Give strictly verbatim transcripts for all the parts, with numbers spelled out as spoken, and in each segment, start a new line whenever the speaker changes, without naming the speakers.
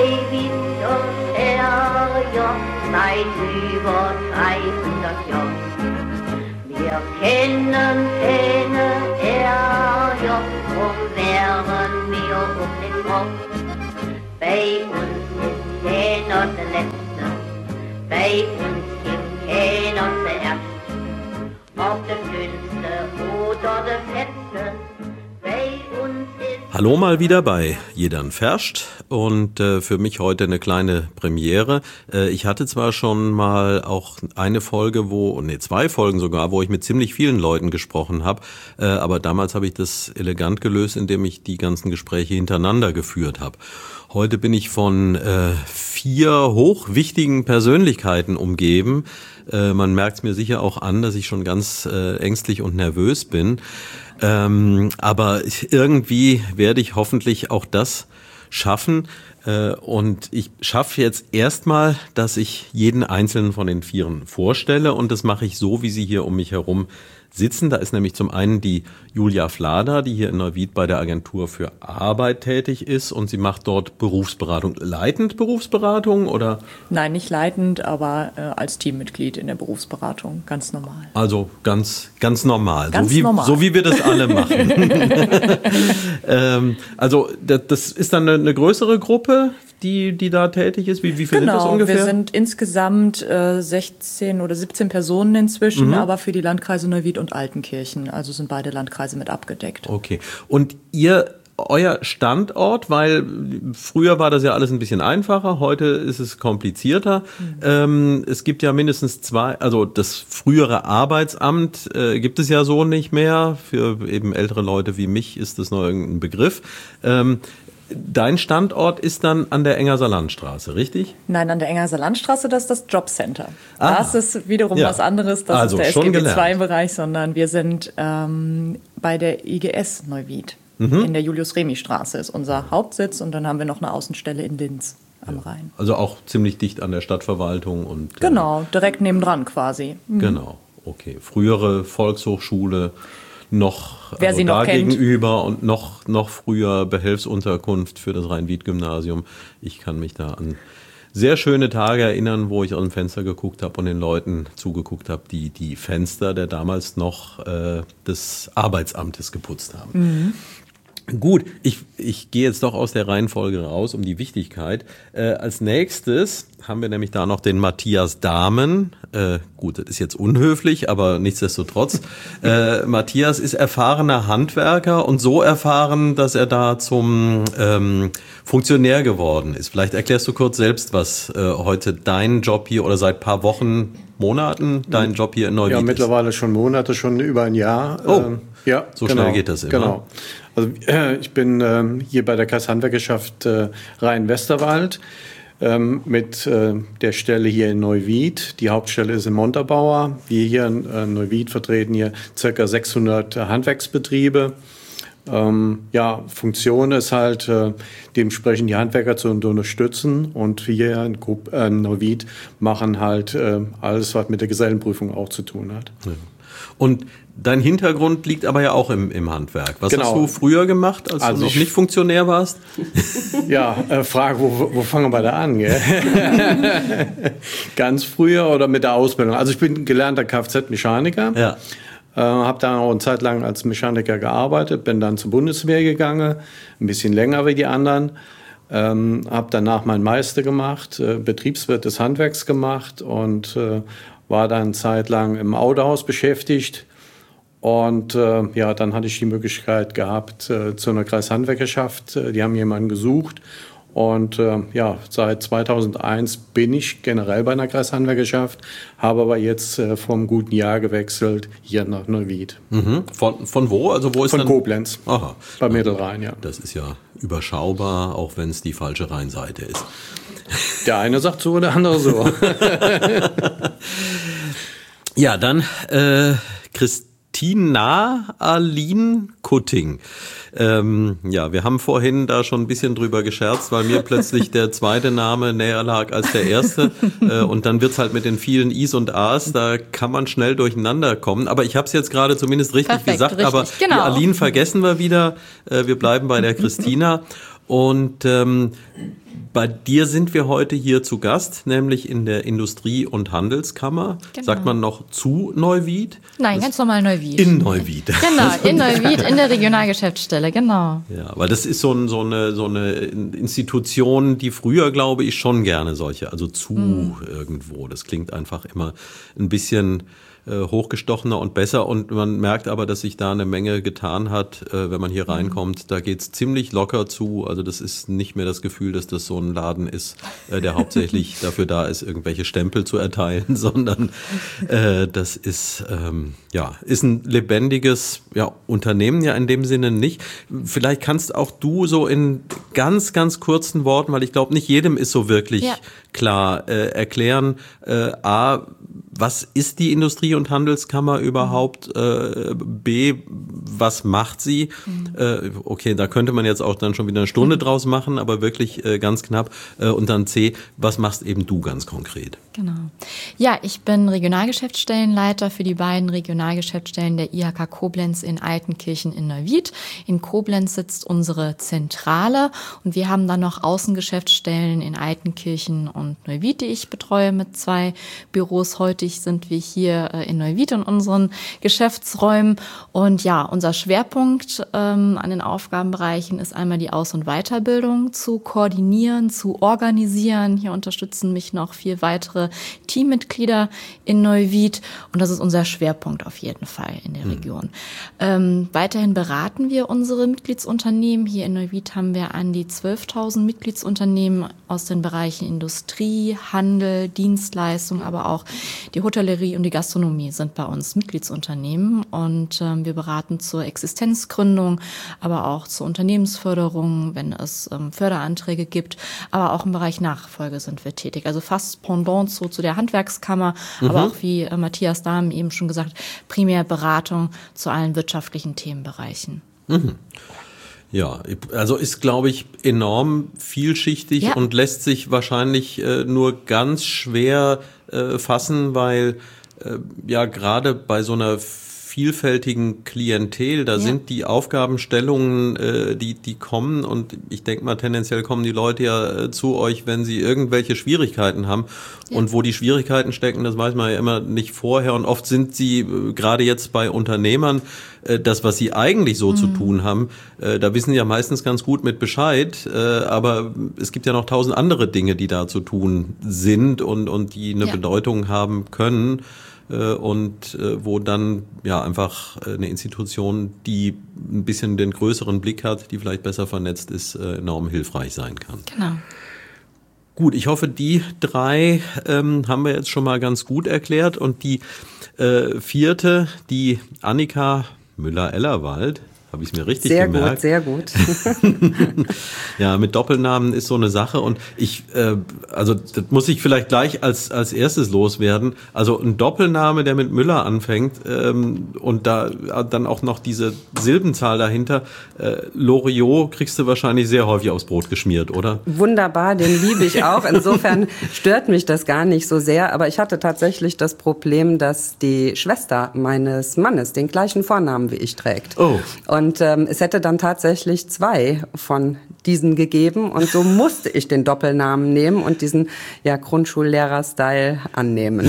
Neuwieder Terrier seit über dreihundert Jahren. Wir kennen keine Terrier, drum wären wir um den Kopf. Bei uns ist keiner der Letzte, bei uns gibt keiner zuerst. Ob der Dünnste oder der Fetzte, bei uns ist...
Hallo mal wieder bei Jedern Ferscht und äh, für mich heute eine kleine Premiere. Äh, ich hatte zwar schon mal auch eine Folge, wo, nee, zwei Folgen sogar, wo ich mit ziemlich vielen Leuten gesprochen habe, äh, aber damals habe ich das elegant gelöst, indem ich die ganzen Gespräche hintereinander geführt habe. Heute bin ich von äh, vier hochwichtigen Persönlichkeiten umgeben. Äh, man merkt es mir sicher auch an, dass ich schon ganz äh, ängstlich und nervös bin. Ähm, aber irgendwie werde ich hoffentlich auch das schaffen. Äh, und ich schaffe jetzt erstmal, dass ich jeden einzelnen von den Vieren vorstelle. Und das mache ich so, wie sie hier um mich herum sitzen. Da ist nämlich zum einen die Julia Flader, die hier in Neuwied bei der Agentur für Arbeit tätig ist und sie macht dort Berufsberatung. Leitend Berufsberatung oder?
Nein, nicht leitend, aber äh, als Teammitglied in der Berufsberatung, ganz normal.
Also ganz ganz normal,
ganz
so wie
normal.
so wie wir das alle machen. ähm, also das, das ist dann eine, eine größere Gruppe, die die da tätig ist. Wie wie viel
genau,
sind das ungefähr?
Wir sind insgesamt äh, sechzehn oder siebzehn Personen inzwischen, mhm. aber für die Landkreise Neuwied und Altenkirchen, also sind beide Landkreise mit abgedeckt.
Okay. Und ihr, euer Standort, weil früher war das ja alles ein bisschen einfacher, heute ist es komplizierter. Mhm. Ähm, es gibt ja mindestens zwei, also das frühere Arbeitsamt äh, gibt es ja so nicht mehr. Für eben ältere Leute wie mich ist das noch irgendein Begriff. Ähm, Dein Standort ist dann an der Engerser Landstraße, richtig?
Nein, an der Engerser Landstraße, das ist das Jobcenter.
Ah,
das ist wiederum ja. was anderes, das
also
ist der S G B zwei Bereich, sondern wir sind ähm, bei der I G S Neuwied. Mhm. In der Julius-Remy-Straße ist unser Hauptsitz und dann haben wir noch eine Außenstelle in Linz am ja. Rhein.
Also auch ziemlich dicht an der Stadtverwaltung. Und
genau, direkt nebendran quasi. Mhm.
Genau, okay. Frühere Volkshochschule. Noch,
Wer
also
sie noch
da
kennt.
gegenüber und noch, noch früher Behelfsunterkunft für das Rhein-Wied-Gymnasium. Ich kann mich da an sehr schöne Tage erinnern, wo ich aus dem Fenster geguckt habe und den Leuten zugeguckt habe, die die Fenster der damals noch äh, des Arbeitsamtes geputzt haben. Mhm. Gut, ich, ich gehe jetzt doch aus der Reihenfolge raus um die Wichtigkeit. Äh, als nächstes haben wir nämlich da noch den Matthias Dahmen. Äh, gut, das ist jetzt unhöflich, aber nichtsdestotrotz. äh, Matthias ist erfahrener Handwerker und so erfahren, dass er da zum ähm, Funktionär geworden ist. Vielleicht erklärst du kurz selbst, was äh, heute dein Job hier oder seit paar Wochen, Monaten dein Job hier in Neuwied ist.
Ja, mittlerweile schon Monate, schon über ein Jahr.
Oh,
ähm, ja,
so
genau,
schnell geht das immer.
Genau. Also äh, ich bin ähm, hier bei der Kreishandwerkerschaft äh, Rhein-Westerwald ähm, mit äh, der Stelle hier in Neuwied. Die Hauptstelle ist in Montabaur. Wir hier in äh, Neuwied vertreten hier ca. sechshundert Handwerksbetriebe. Ähm, ja, Funktion ist halt, äh, dementsprechend die Handwerker zu unterstützen. Und wir in Grupp, äh, Neuwied machen halt äh, alles, was mit der Gesellenprüfung auch zu tun hat.
Ja. Und dein Hintergrund liegt aber ja auch im, im Handwerk. Was
genau.
hast du früher gemacht, als
also
du noch nicht Funktionär warst?
Ja, äh, Frage, wo, wo fangen wir da an? Gell? Ganz früher oder mit der Ausbildung? Also ich bin gelernter Kfz-Mechaniker. Ja. Äh, habe dann auch eine Zeit lang als Mechaniker gearbeitet, bin dann zur Bundeswehr gegangen, ein bisschen länger wie die anderen. Ähm, habe danach meinen Meister gemacht, äh, Betriebswirt des Handwerks gemacht und äh, war dann eine Zeit lang im Autohaus beschäftigt. Und äh, ja, dann hatte ich die Möglichkeit gehabt äh, zu einer Kreishandwerkerschaft. Äh, die haben jemanden gesucht. Und äh, ja, seit zweitausendeins bin ich generell bei einer Kreishandwerkerschaft, habe aber jetzt äh, vor einem guten Jahr gewechselt hier nach Neuwied.
Mhm. Von, von wo? Also wo ist
Von
dann?
Koblenz.
Aha.
Bei Mittelrhein, ja.
Das ist ja überschaubar, auch wenn es die falsche Rheinseite ist.
Der eine sagt so, der andere so.
Ja, dann äh, Christina Aline Kutting. Ähm, ja, wir haben vorhin da schon ein bisschen drüber gescherzt, weil mir plötzlich der zweite Name näher lag als der erste. Äh, und dann wird's halt mit den vielen Is und As, da kann man schnell durcheinander kommen. Aber ich habe es jetzt gerade zumindest richtig
Perfekt,
gesagt.
richtig,
aber
genau.
Die Aline vergessen wir wieder. Äh, wir bleiben bei der Christina. Und ähm, bei dir sind wir heute hier zu Gast, nämlich in der Industrie- und Handelskammer. Genau. Sagt man noch zu Neuwied?
Nein, das ganz normal Neuwied.
In Neuwied.
Genau, in Neuwied, in der Regionalgeschäftsstelle, genau.
Ja, weil das ist so, ein, so, eine, so eine Institution, die früher, glaube ich, schon gerne solche, also zu hm. irgendwo. Das klingt einfach immer ein bisschen hochgestochener und besser, und man merkt aber, dass sich da eine Menge getan hat, wenn man hier reinkommt. Da geht's ziemlich locker zu, also das ist nicht mehr das Gefühl, dass das so ein Laden ist, der hauptsächlich dafür da ist, irgendwelche Stempel zu erteilen, sondern äh, das ist ähm, ja ist ein lebendiges ja, Unternehmen ja in dem Sinne nicht. Vielleicht kannst auch du so in ganz, ganz kurzen Worten, weil ich glaube, nicht jedem ist so wirklich ja. klar, äh, erklären, äh, a, was ist die Industrie- und Handelskammer überhaupt? Äh, B, was macht sie? Mhm. Äh, okay, da könnte man jetzt auch dann schon wieder eine Stunde mhm. draus machen, aber wirklich äh, ganz knapp. Äh, und dann C, was machst eben du ganz konkret?
Genau. Ja, ich bin Regionalgeschäftsstellenleiter für die beiden Regionalgeschäftsstellen der I H K Koblenz in Altenkirchen in Neuwied. In Koblenz sitzt unsere Zentrale und wir haben dann noch Außengeschäftsstellen in Altenkirchen und Neuwied, die ich betreue mit zwei Büros. Heute sind wir hier in Neuwied in unseren Geschäftsräumen. Und ja, unser Schwerpunkt ähm, an den Aufgabenbereichen ist einmal die Aus- und Weiterbildung zu koordinieren, zu organisieren. Hier unterstützen mich noch vier weitere Teammitglieder in Neuwied. Und das ist unser Schwerpunkt auf jeden Fall in der Region. Mhm. Ähm, weiterhin beraten wir unsere Mitgliedsunternehmen. Hier in Neuwied haben wir an die zwölftausend Mitgliedsunternehmen aus den Bereichen Industrie, Handel, Dienstleistung, aber auch die Hotellerie und die Gastronomie sind bei uns Mitgliedsunternehmen, und ähm, wir beraten zur Existenzgründung, aber auch zur Unternehmensförderung, wenn es ähm, Förderanträge gibt, aber auch im Bereich Nachfolge sind wir tätig. Also fast Pendant zu, zu der Handwerkskammer, mhm. aber auch, wie äh, Matthias Dahm eben schon gesagt, primär Beratung zu allen wirtschaftlichen Themenbereichen.
Mhm. Ja, also ist, glaube ich, enorm vielschichtig ja. und lässt sich wahrscheinlich äh, nur ganz schwer äh, fassen, weil äh, ja gerade bei so einer vielfältigen Klientel, da ja. sind die Aufgabenstellungen, äh, die die kommen, und ich denke mal, tendenziell kommen die Leute ja äh, zu euch, wenn sie irgendwelche Schwierigkeiten haben. Ja. Und wo die Schwierigkeiten stecken, das weiß man ja immer nicht vorher, und oft sind sie äh, gerade jetzt bei Unternehmern, äh, das, was sie eigentlich so mhm. zu tun haben, äh, da wissen sie ja meistens ganz gut mit Bescheid, äh, aber es gibt ja noch tausend andere Dinge, die da zu tun sind und und die eine ja. Bedeutung haben können. Und wo dann ja einfach eine Institution, die ein bisschen den größeren Blick hat, die vielleicht besser vernetzt ist, enorm hilfreich sein kann.
Genau.
Gut, ich hoffe, die drei ähm, haben wir jetzt schon mal ganz gut erklärt. Und die äh, vierte, die Annika Müller-Ellerwald, habe ich es mir richtig
sehr
gemerkt.
Sehr gut, sehr gut.
Ja, mit Doppelnamen ist so eine Sache, und ich, äh, also das muss ich vielleicht gleich als als erstes loswerden. Also ein Doppelname, der mit Müller anfängt ähm, und da dann auch noch diese Silbenzahl dahinter. Äh, Loriot kriegst du wahrscheinlich sehr häufig aufs Brot geschmiert, oder?
Wunderbar, den liebe ich auch. Insofern stört mich das gar nicht so sehr. Aber ich hatte tatsächlich das Problem, dass die Schwester meines Mannes den gleichen Vornamen wie ich trägt.
Oh.
Und Und ähm, es hätte dann tatsächlich zwei von diesen gegeben. Und so musste ich den Doppelnamen nehmen und diesen ja, Grundschullehrer-Style annehmen.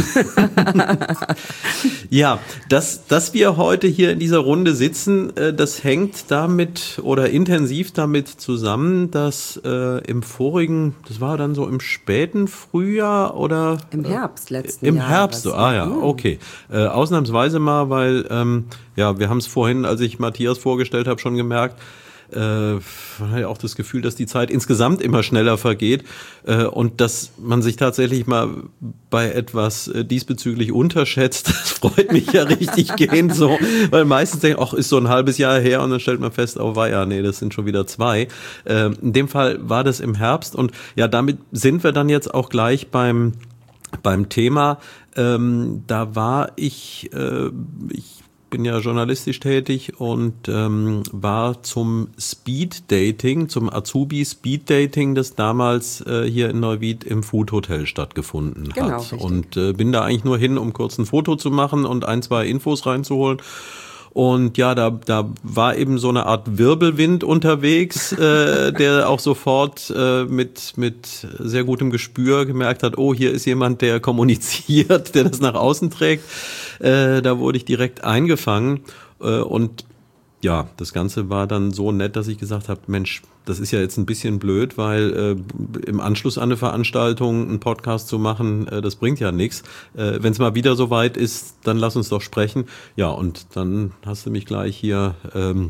Ja, dass, dass wir heute hier in dieser Runde sitzen, äh, das hängt damit oder intensiv damit zusammen, dass äh, im vorigen, das war dann so im späten Frühjahr oder?
Im Herbst letzten
äh, Im
Jahres.
Herbst, so, ah ja, okay. Äh, ausnahmsweise mal, weil ähm, ja, wir haben es vorhin, als ich Matthias vorgestellt habe, schon gemerkt, äh, man hat ja auch das Gefühl, dass die Zeit insgesamt immer schneller vergeht äh, und dass man sich tatsächlich mal bei etwas äh, diesbezüglich unterschätzt. Das freut mich ja richtig gehend so, weil meistens denkt, ach, ist so ein halbes Jahr her, und dann stellt man fest, oh weia, nee, das sind schon wieder zwei. Äh, in dem Fall war das im Herbst, und ja, damit sind wir dann jetzt auch gleich beim beim Thema. Ähm, da war ich, äh, ich bin ja journalistisch tätig und ähm, war zum Speed-Dating, zum Azubi-Speed-Dating, das damals äh, hier in Neuwied im Food Hotel stattgefunden
genau,
hat. Und äh, bin da eigentlich nur hin, um kurz ein Foto zu machen und ein, zwei Infos reinzuholen. Und ja, da, da war eben so eine Art Wirbelwind unterwegs, äh, der auch sofort äh, mit, mit sehr gutem Gespür gemerkt hat, oh, hier ist jemand, der kommuniziert, der das nach außen trägt. Äh, da wurde ich direkt eingefangen äh, und ja, das Ganze war dann so nett, dass ich gesagt habe, Mensch, das ist ja jetzt ein bisschen blöd, weil äh, im Anschluss an eine Veranstaltung einen Podcast zu machen, äh, das bringt ja nichts. Äh, wenn es mal wieder so weit ist, dann lass uns doch sprechen. Ja, und dann hast du mich gleich hier ähm,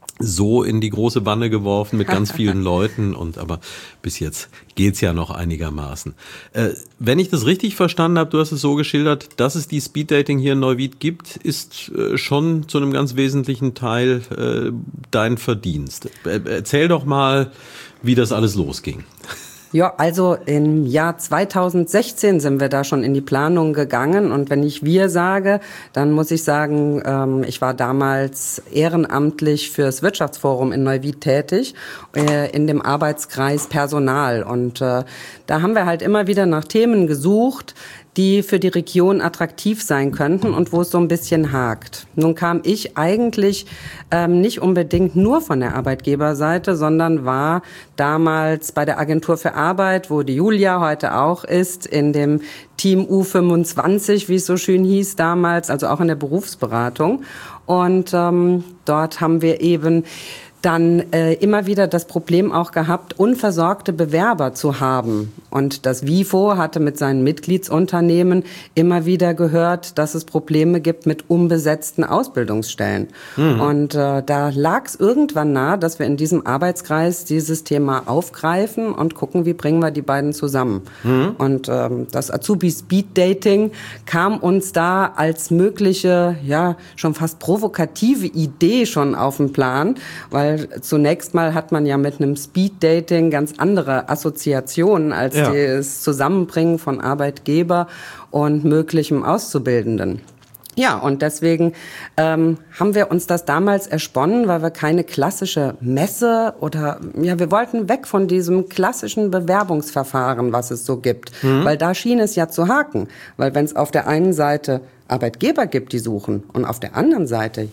so in die große Wanne geworfen mit ganz vielen Leuten. Und aber bis jetzt geht's ja noch einigermaßen. Äh, wenn ich das richtig verstanden habe, du hast es so geschildert, dass es die Speeddating hier in Neuwied gibt, ist äh, schon zu einem ganz wesentlichen Teil äh, dein Verdienst. Äh, erzähl doch mal, wie das alles losging.
Ja, also im Jahr zweitausendsechzehn sind wir da schon in die Planung gegangen. Und wenn ich wir sage, dann muss ich sagen, ähm, ich war damals ehrenamtlich fürs Wirtschaftsforum in Neuwied tätig, äh, in dem Arbeitskreis Personal. Und äh, da haben wir halt immer wieder nach Themen gesucht, die für die Region attraktiv sein könnten und wo es so ein bisschen hakt. Nun kam ich eigentlich ähm, nicht unbedingt nur von der Arbeitgeberseite, sondern war damals bei der Agentur für Arbeit, wo die Julia heute auch ist, in dem Team U fünfundzwanzig, wie es so schön hieß damals, also auch in der Berufsberatung. Und ähm, dort haben wir eben dann äh, immer wieder das Problem auch gehabt, unversorgte Bewerber zu haben. Und das WIFO hatte mit seinen Mitgliedsunternehmen immer wieder gehört, dass es Probleme gibt mit unbesetzten Ausbildungsstellen. Mhm. Und äh, da lag es irgendwann nahe, dass wir in diesem Arbeitskreis dieses Thema aufgreifen und gucken, wie bringen wir die beiden zusammen. Mhm. Und ähm, das Azubi Speed Dating kam uns da als mögliche, ja, schon fast provokative Idee schon auf den Plan, weil zunächst mal hat man ja mit einem Speed-Dating ganz andere Assoziationen als ja. das Zusammenbringen von Arbeitgeber und möglichem Auszubildenden. Ja, und deswegen ähm, haben wir uns das damals ersponnen, weil wir keine klassische Messe oder, ja, wir wollten weg von diesem klassischen Bewerbungsverfahren, was es so gibt. Mhm. Weil da schien es ja zu haken. Weil wenn es auf der einen Seite Arbeitgeber gibt, die suchen, und auf der anderen Seite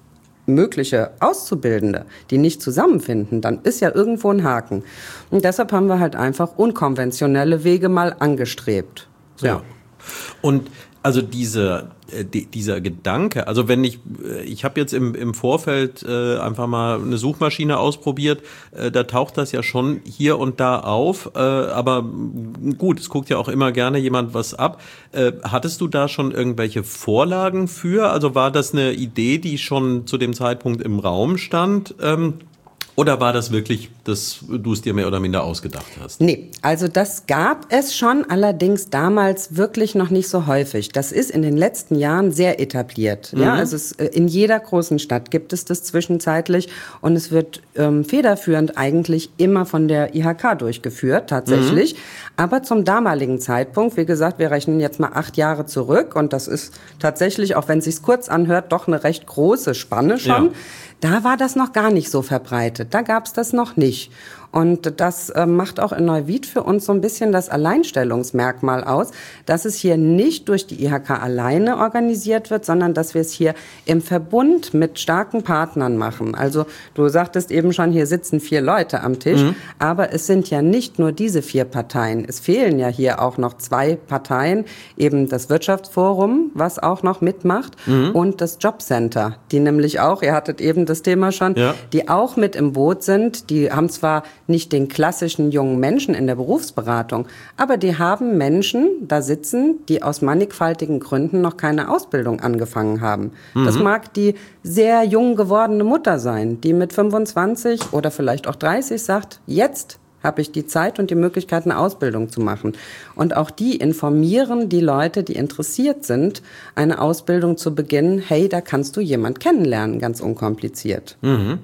mögliche Auszubildende, die nicht zusammenfinden, dann ist ja irgendwo ein Haken. Und deshalb haben wir halt einfach unkonventionelle Wege mal angestrebt. So.
Ja. Und also diese, äh, die, dieser Gedanke, also wenn ich, ich habe jetzt im, im Vorfeld äh, einfach mal eine Suchmaschine ausprobiert, äh, da taucht das ja schon hier und da auf, äh, aber gut, es guckt ja auch immer gerne jemand was ab. Äh, hattest du da schon irgendwelche Vorlagen für? Also war das eine Idee, die schon zu dem Zeitpunkt im Raum stand? Ähm, Oder war das wirklich, dass du es dir mehr oder minder ausgedacht hast?
Nee, also das gab es schon, allerdings damals wirklich noch nicht so häufig. Das ist in den letzten Jahren sehr etabliert. Mhm. Ja, also es, in jeder großen Stadt gibt es das zwischenzeitlich und es wird ähm, federführend eigentlich immer von der I H K durchgeführt, tatsächlich. Mhm. Aber zum damaligen Zeitpunkt, wie gesagt, wir rechnen jetzt mal acht Jahre zurück und das ist tatsächlich, auch wenn es sich kurz anhört, doch eine recht große Spanne schon. Ja. Da war das noch gar nicht so verbreitet. Da gab es das noch nicht. Und das äh, macht auch in Neuwied für uns so ein bisschen das Alleinstellungsmerkmal aus, dass es hier nicht durch die I H K alleine organisiert wird, sondern dass wir es hier im Verbund mit starken Partnern machen. Also du sagtest eben schon, hier sitzen vier Leute am Tisch, mhm. aber es sind ja nicht nur diese vier Parteien. Es fehlen ja hier auch noch zwei Parteien, eben das Wirtschaftsforum, was auch noch mitmacht, mhm. und das Jobcenter, die nämlich auch, ihr hattet eben das Thema schon, ja. die auch mit im Boot sind. Die haben zwar nicht den klassischen jungen Menschen in der Berufsberatung, aber die haben Menschen da sitzen, die aus mannigfaltigen Gründen noch keine Ausbildung angefangen haben. Mhm. Das mag die sehr jung gewordene Mutter sein, die mit fünfundzwanzig oder vielleicht auch dreißig sagt, jetzt habe ich die Zeit und die Möglichkeit, eine Ausbildung zu machen. Und auch die informieren die Leute, die interessiert sind, eine Ausbildung zu beginnen. Hey, da kannst du jemand kennenlernen, ganz unkompliziert.
Mhm.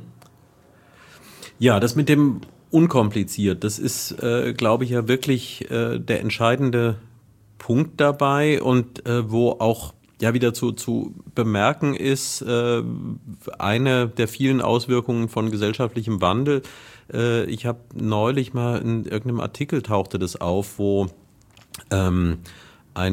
Ja, das mit dem unkompliziert, das ist, äh, glaube ich, ja wirklich äh, der entscheidende Punkt dabei und äh, wo auch ja wieder zu, zu bemerken ist, äh, eine der vielen Auswirkungen von gesellschaftlichem Wandel. Äh, ich habe neulich mal in irgendeinem Artikel tauchte das auf, wo ähm, ein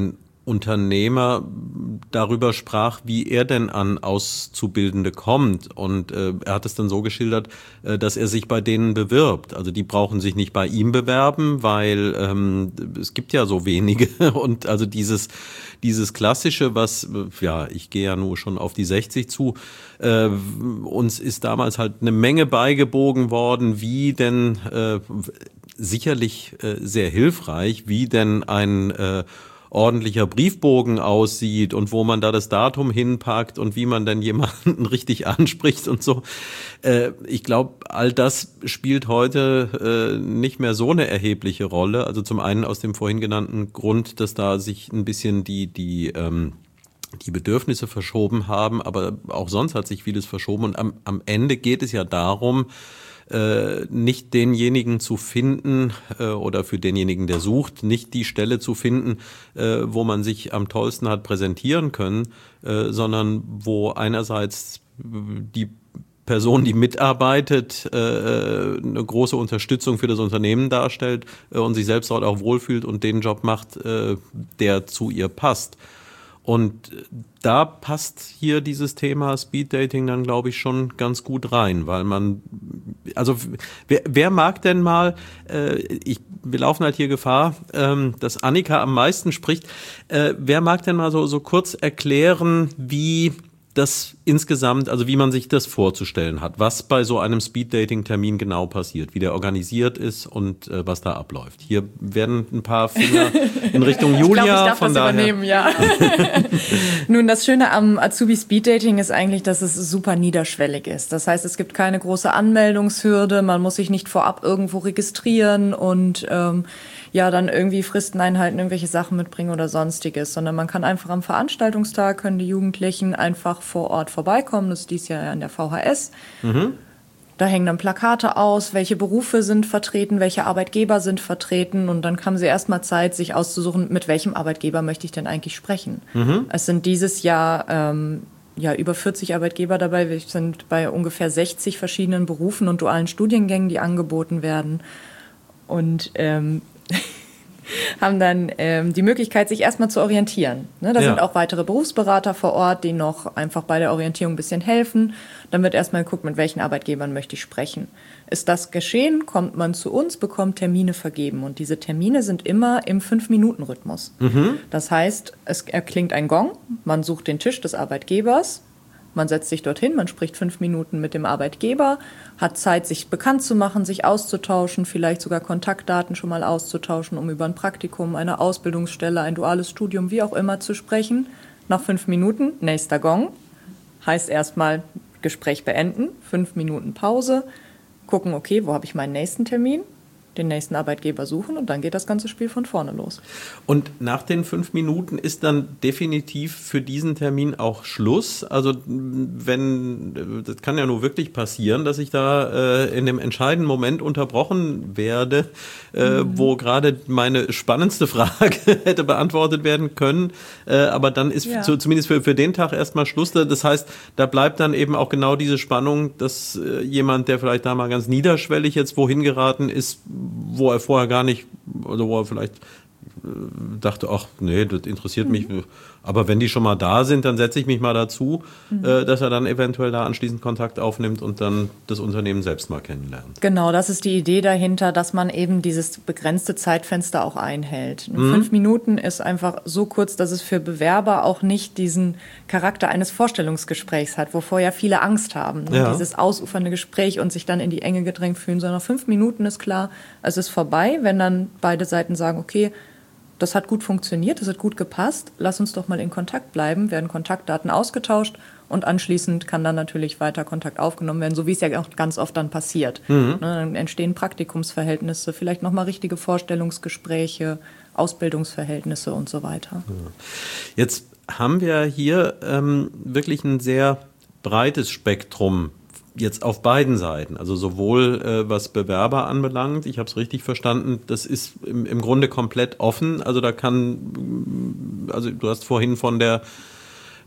Unternehmer darüber sprach, wie er denn an Auszubildende kommt. Und äh, er hat es dann so geschildert, äh, dass er sich bei denen bewirbt. Also die brauchen sich nicht bei ihm bewerben, weil ähm, es gibt ja so wenige. Und also dieses, dieses Klassische, was, ja, ich gehe ja nur schon auf die sechzig zu, äh, uns ist damals halt eine Menge beigebogen worden, wie denn, äh, sicherlich äh, sehr hilfreich, wie denn ein äh, ordentlicher Briefbogen aussieht und wo man da das Datum hinpackt und wie man dann jemanden richtig anspricht und so. Äh, ich glaube, all das spielt heute äh, nicht mehr so eine erhebliche Rolle. Also zum einen aus dem vorhin genannten Grund, dass da sich ein bisschen die, die, ähm, die Bedürfnisse verschoben haben, aber auch sonst hat sich vieles verschoben und am, am Ende geht es ja darum, Äh, nicht denjenigen zu finden äh, oder für denjenigen, der sucht, nicht die Stelle zu finden, äh, wo man sich am tollsten hat präsentieren können, äh, sondern wo einerseits die Person, die mitarbeitet, äh, eine große Unterstützung für das Unternehmen darstellt äh, und sich selbst dort auch wohlfühlt und den Job macht, äh, der zu ihr passt. Und da passt hier dieses Thema Speeddating dann, glaube ich, schon ganz gut rein, weil man, also wer, wer mag denn mal, äh, ich, wir laufen halt hier Gefahr, ähm, dass Annika am meisten spricht, äh, wer mag denn mal so, so kurz erklären, wie das insgesamt, also wie man sich das vorzustellen hat, was bei so einem Speeddating-Termin genau passiert, wie der organisiert ist und äh, was da abläuft. Hier werden ein paar Finger in Richtung Julia.
Ich glaube, ich darf
von
das
daher.
übernehmen, ja. Nun, das Schöne am Azubi Speeddating ist eigentlich, dass es super niederschwellig ist. Das heißt, es gibt keine große Anmeldungshürde, man muss sich nicht vorab irgendwo registrieren und ähm, ja dann irgendwie Fristen einhalten, irgendwelche Sachen mitbringen oder sonstiges, sondern man kann einfach am Veranstaltungstag, können die Jugendlichen einfach vor Ort vorbeikommen. Das ist dies Jahr an der V H S. Mhm. Da hängen dann Plakate aus, welche Berufe sind vertreten, welche Arbeitgeber sind vertreten und dann haben sie erstmal Zeit, sich auszusuchen, mit welchem Arbeitgeber möchte ich denn eigentlich sprechen. Mhm. Es sind dieses Jahr ähm, ja über vierzig Arbeitgeber dabei. Wir sind bei ungefähr sechzig verschiedenen Berufen und dualen Studiengängen, die angeboten werden. Und ähm, haben dann ähm, die Möglichkeit, sich erstmal zu orientieren. Ne, da ja. sind auch weitere Berufsberater vor Ort, die noch einfach bei der Orientierung ein bisschen helfen. Dann wird erstmal geguckt, mit welchen Arbeitgebern möchte ich sprechen. Ist das geschehen, kommt man zu uns, bekommt Termine vergeben. Und diese Termine sind immer im fünf-Minuten-Rhythmus. Mhm. Das heißt, es erklingt ein Gong, man sucht den Tisch des Arbeitgebers, man setzt sich dorthin, man spricht fünf Minuten mit dem Arbeitgeber, hat Zeit, sich bekannt zu machen, sich auszutauschen, vielleicht sogar Kontaktdaten schon mal auszutauschen, um über ein Praktikum, eine Ausbildungsstelle, ein duales Studium, wie auch immer zu sprechen. Nach fünf Minuten, nächster Gong, heißt erstmal Gespräch beenden, fünf Minuten Pause, gucken, okay, wo habe ich meinen nächsten Termin? Den nächsten Arbeitgeber suchen und dann geht das ganze Spiel von vorne los.
Und nach den fünf Minuten ist dann definitiv für diesen Termin auch Schluss? Also wenn, das kann ja nur wirklich passieren, dass ich da äh, in dem entscheidenden Moment unterbrochen werde, äh, mhm. wo gerade meine spannendste Frage hätte beantwortet werden können, äh, aber dann ist ja. zu, zumindest für, für den Tag erstmal Schluss. Das heißt, da bleibt dann eben auch genau diese Spannung, dass äh, jemand, der vielleicht da mal ganz niederschwellig jetzt wohin geraten ist, wo er vorher gar nicht, oder wo er vielleicht äh, dachte, ach nee, das interessiert mhm. mich, aber wenn die schon mal da sind, dann setze ich mich mal dazu, mhm. äh, dass er dann eventuell da anschließend Kontakt aufnimmt und dann das Unternehmen selbst mal kennenlernt.
Genau, das ist die Idee dahinter, dass man eben dieses begrenzte Zeitfenster auch einhält. Mhm. Fünf Minuten ist einfach so kurz, dass es für Bewerber auch nicht diesen Charakter eines Vorstellungsgesprächs hat, wovor ja viele Angst haben. Ne? Ja. Dieses ausufernde Gespräch und sich dann in die Enge gedrängt fühlen, sondern fünf Minuten ist klar, es ist vorbei, wenn dann beide Seiten sagen, okay, das hat gut funktioniert, das hat gut gepasst, lass uns doch mal in Kontakt bleiben, werden Kontaktdaten ausgetauscht und anschließend kann dann natürlich weiter Kontakt aufgenommen werden, so wie es ja auch ganz oft dann passiert. Mhm. Ne, dann entstehen Praktikumsverhältnisse, vielleicht nochmal richtige Vorstellungsgespräche, Ausbildungsverhältnisse und so weiter.
Jetzt haben wir hier ähm, wirklich ein sehr breites Spektrum jetzt auf beiden Seiten, also sowohl äh, was Bewerber anbelangt, ich habe es richtig verstanden, das ist im, im Grunde komplett offen, also da kann, also du hast vorhin von der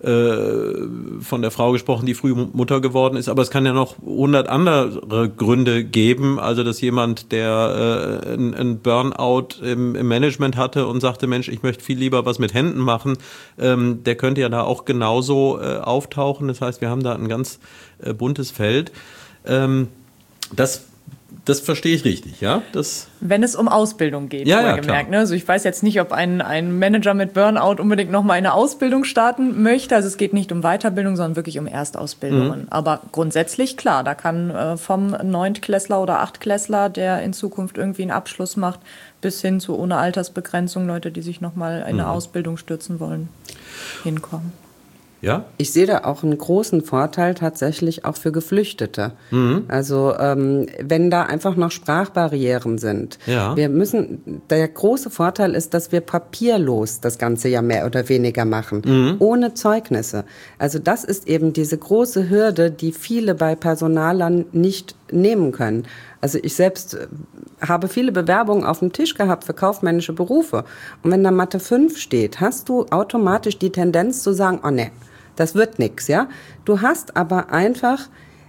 äh, von der Frau gesprochen, die früh Mutter geworden ist, aber es kann ja noch hundert andere Gründe geben, also dass jemand, der äh, ein, ein Burnout im, im Management hatte und sagte, Mensch, ich möchte viel lieber was mit Händen machen, ähm, der könnte ja da auch genauso äh, auftauchen. Das heißt, wir haben da ein ganz äh, buntes Feld. Ähm, das Das verstehe ich richtig, ja? Das
Wenn es um Ausbildung geht,
ja, ja,
gemerkt. Ne? Also ich weiß jetzt nicht, ob ein, ein Manager mit Burnout unbedingt nochmal eine Ausbildung starten möchte. Also es geht nicht um Weiterbildung, sondern wirklich um Erstausbildungen. Mhm. Aber grundsätzlich, klar, da kann äh, vom Neuntklässler oder Achtklässler, der in Zukunft irgendwie einen Abschluss macht, bis hin zu ohne Altersbegrenzung Leute, die sich nochmal in eine mhm. Ausbildung stürzen wollen, hinkommen.
Ja?
Ich sehe da auch einen großen Vorteil tatsächlich auch für Geflüchtete. Mhm. Also ähm, wenn da einfach noch Sprachbarrieren sind. Ja. Wir müssen, der große Vorteil ist, dass wir papierlos das Ganze ja mehr oder weniger machen, mhm. ohne Zeugnisse. Also das ist eben diese große Hürde, die viele bei Personalern nicht nehmen können. Also ich selbst habe viele Bewerbungen auf dem Tisch gehabt für kaufmännische Berufe. Und wenn da Mathe fünf steht, hast du automatisch die Tendenz zu sagen, oh ne, das wird nix, ja. Du hast aber einfach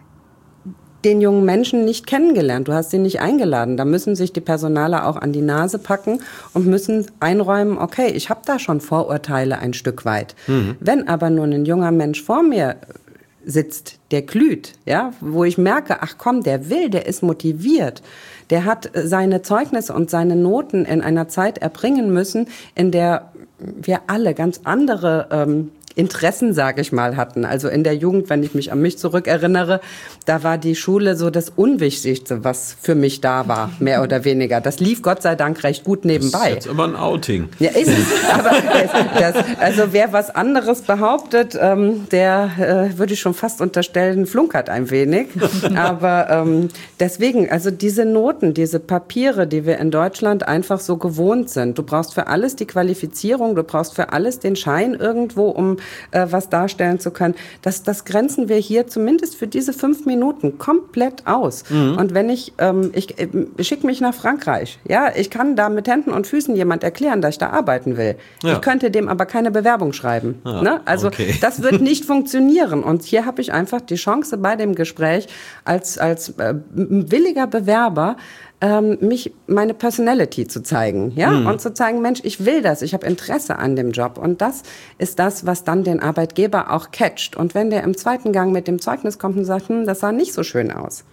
den jungen Menschen nicht kennengelernt. Du hast ihn nicht eingeladen. Da müssen sich die Personaler auch an die Nase packen und müssen einräumen, okay, ich habe da schon Vorurteile ein Stück weit. Mhm. Wenn aber nur ein junger Mensch vor mir sitzt, der glüht, ja, wo ich merke, ach komm, der will, der ist motiviert, der hat seine Zeugnisse und seine Noten in einer Zeit erbringen müssen, in der wir alle ganz andere ähm, Interessen, sage ich mal, hatten. Also in der Jugend, wenn ich mich an mich zurückerinnere, da war die Schule so das Unwichtigste, was für mich da war, mehr oder weniger. Das lief Gott sei Dank recht gut nebenbei. Das ist
jetzt aber ein Outing.
Ja, ist es. Aber das, also wer was anderes behauptet, ähm, der äh, würde ich schon fast unterstellen, flunkert ein wenig. Aber ähm, deswegen, also diese Noten, diese Papiere, die wir in Deutschland einfach so gewohnt sind. Du brauchst für alles die Qualifizierung, du brauchst für alles den Schein irgendwo, um äh, was darstellen zu können. Das, das grenzen wir hier zumindest für diese fünf Minuten komplett aus. Mhm. Und wenn ich, ähm, ich, ich schicke mich nach Frankreich, ja, ich kann da mit Händen und Füßen jemand erklären, dass ich da arbeiten will. Ja. Ich könnte dem aber keine Bewerbung schreiben. Ja, ne? Also okay. Das wird nicht funktionieren. Und hier habe ich einfach die Chance bei dem Gespräch als, als äh, williger Bewerber, ähm, mich, meine Personality zu zeigen, ja, mhm. und zu zeigen, Mensch, ich will das, ich habe Interesse an dem Job. Und das ist das, was dann den Arbeitgeber auch catcht. Und wenn der im zweiten Gang mit dem Zeugnis kommt und sagt, hm, das sah nicht so schön aus,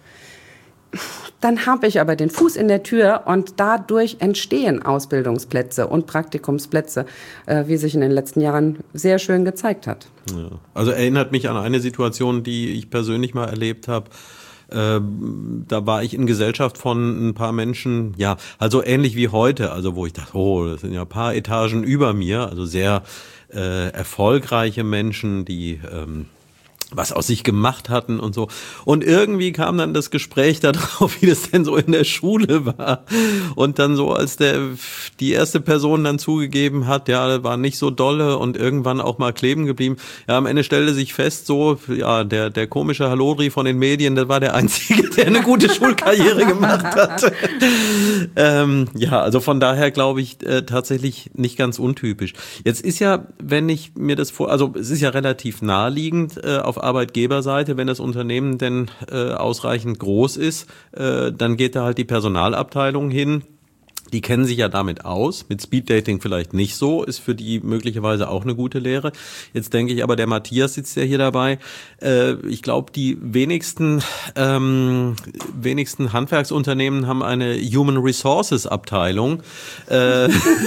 dann habe ich aber den Fuß in der Tür und dadurch entstehen Ausbildungsplätze und Praktikumsplätze, äh, wie sich in den letzten Jahren sehr schön gezeigt hat.
Ja. Also erinnert mich an eine Situation, die ich persönlich mal erlebt habe. Äh, da war ich in Gesellschaft von ein paar Menschen, ja, also ähnlich wie heute, also wo ich dachte, oh, das sind ja ein paar Etagen über mir, also sehr äh, erfolgreiche Menschen, die ähm, was aus sich gemacht hatten und so. Und irgendwie kam dann das Gespräch darauf, wie das denn so in der Schule war. Und dann so, als der die erste Person dann zugegeben hat, ja, das war nicht so dolle und irgendwann auch mal kleben geblieben. Ja, am Ende stellte sich fest, so, ja, der der komische Hallodri von den Medien, der war der Einzige, der eine gute Schulkarriere gemacht hat. ähm, ja, also von daher glaube ich äh, tatsächlich nicht ganz untypisch. Jetzt ist ja, wenn ich mir das vor, also es ist ja relativ naheliegend äh, auf Arbeitgeberseite, wenn das Unternehmen denn äh, ausreichend groß ist, äh, dann geht da halt die Personalabteilung hin. Die kennen sich ja damit aus, mit Speeddating vielleicht nicht so, ist für die möglicherweise auch eine gute Lehre. Jetzt denke ich aber, der Matthias sitzt ja hier dabei. Äh, ich glaube, die wenigsten, ähm, wenigsten Handwerksunternehmen haben eine Human Resources Abteilung. Äh,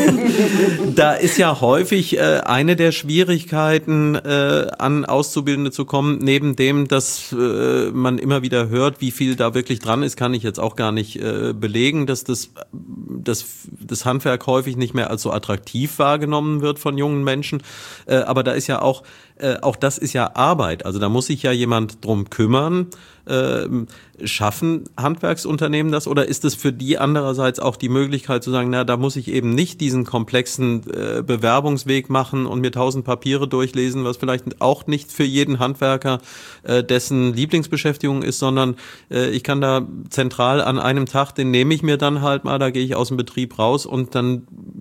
da ist ja häufig äh, eine der Schwierigkeiten, äh, an Auszubildende zu kommen, neben dem, dass äh, man immer wieder hört, wie viel da wirklich dran ist, kann ich jetzt auch gar nicht äh, belegen, dass das dass das Handwerk häufig nicht mehr als so attraktiv wahrgenommen wird von jungen Menschen. Äh, aber da ist ja auch, äh, auch das ist ja Arbeit. Also da muss sich ja jemand drum kümmern. Äh, schaffen Handwerksunternehmen das oder ist es für die andererseits auch die Möglichkeit zu sagen, na, da muss ich eben nicht diesen komplexen äh, Bewerbungsweg machen und mir tausend Papiere durchlesen, was vielleicht auch nicht für jeden Handwerker äh, dessen Lieblingsbeschäftigung ist, sondern äh, ich kann da zentral an einem Tag, den nehme ich mir dann halt mal, da gehe ich aus dem Betrieb raus und dann